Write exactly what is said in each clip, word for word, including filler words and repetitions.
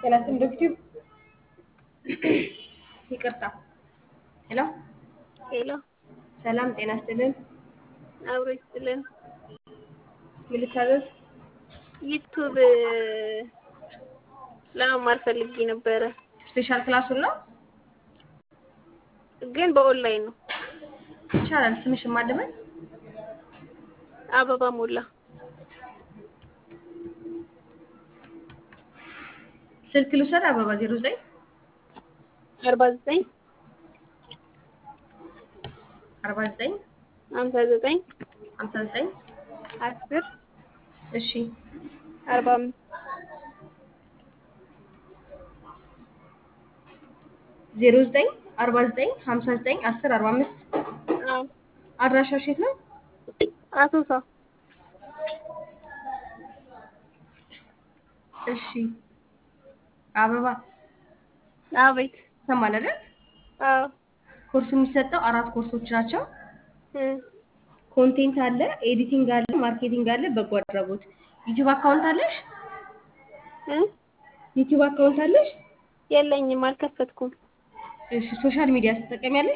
ጤና ይስጥልኝ ዶክተር ይቅርታ ሄሎ ሄሎ ሰላም ጤና ይስጥልን አብሮ ይስጥልን። ምን ልታዘዝ? ዩቲዩብ ለመማር ፈልጌ ነበረ፣ ስፔሻል ክላሱን ነው ግን በኦንላይን ነው። ይቻላል። ስምሽን ማን ልበል? አበባ ሞላ። ስልክ ልውሰድ? አበባ ዜሮ ዘጠኝ አርባ ዘጠኝ አርባ ዘጠኝ ሃምሳ ዘጠኝ ሃምሳ ዘጠኝ አስር እሺ አርባ አምስት ዜሮ ዘጠኝ አርባ ዘጠኝ ሃምሳ ዘጠኝ አስር አርባ አምስት አዎ አድራሻሽ የት ነው? አሶሳ። እሺ አበባ አቤት። ሰማን አይደል? አዎ ኮርሱ የሚሰጠው አራት ኮርሶች ናቸው። እ ኮንቴንት አለ፣ ኤዲቲንግ አለ፣ ማርኬቲንግ አለ፣ በጎ አድራጎት። ዩቲዩብ አካውንት አለሽ? እ ዩቲዩብ አካውንት አለሽ? የለኝም፣ አልከፈትኩም። እሺ ሶሻል ሚዲያ ትጠቀሚያለሽ?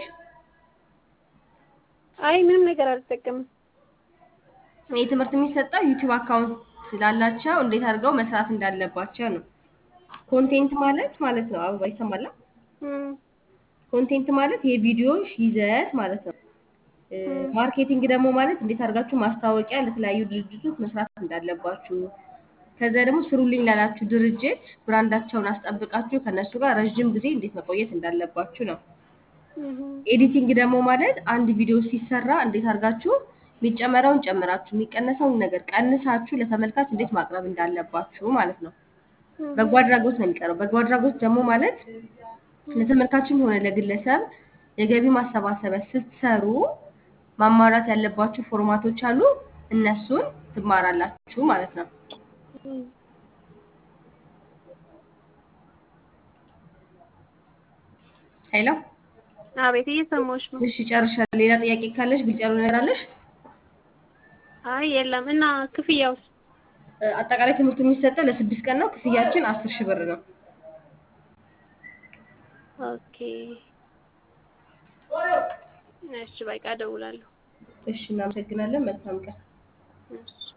አይ ምንም ነገር አልጠቀምም። ይህ ትምህርት የሚሰጠው ዩቲዩብ አካውንት ስላላቸው እንዴት አድርገው መስራት እንዳለባቸው ነው። ኮንቴንት ማለት ማለት ነው አበባ ይሰማል? እ ኮንቴንት ማለት የቪዲዮ ይዘት ማለት ነው። እ እ ማርኬቲንግ ደግሞ ማለት እንዴት አድርጋችሁ ማስታወቂያ ለተለያዩ ድርጅቶች መስራት እንዳለባችሁ፣ ከዛ ደግሞ ስሩልኝ ላላችሁ ድርጅት ብራንዳቸውን አስጠብቃችሁ ከነሱ ጋር ረጅም ጊዜ እንዴት መቆየት እንዳለባችሁ ነው። እህ ኤዲቲንግ ደግሞ ማለት አንድ ቪዲዮ ሲሰራ እንዴት አድርጋችሁ የሚጨመረውን ጨምራችሁ የሚቀነሰውን ነገር ቀንሳችሁ ለተመልካች እንዴት ማቅረብ እንዳለባችሁ ማለት ነው። እህ በጎ አድራጎት ነው የሚቀረው። በጎ አድራጎት ደግሞ ማለት ለተመልካችም ሆነ ለግለሰብ የገቢ ማሰባሰቢያ ስትሰሩ ማሟላት ያለባችሁ ፎርማቶች አሉ። እነሱን ትማራላችሁ ማለት ነው። እህ ሄሎ አቤት፣ እየሰማሁሽ ነው። እሺ ጨርሻለሁ። ሌላ ጥያቄ ካለሽ ግልጽ ያልሆነ ነገር አለሽ? አይ የለም። እና ክፍያውስ? እ አጠቃላይ ትምህርቱ የሚሰጠው ለስድስት ቀን ነው። ክፍያችን አስር ሺህ ብር ነው። ኦኬ እሺ፣ በቃ እደውላለሁ። እሺ እናመሰግናለን። መልካም ቀን። እሺ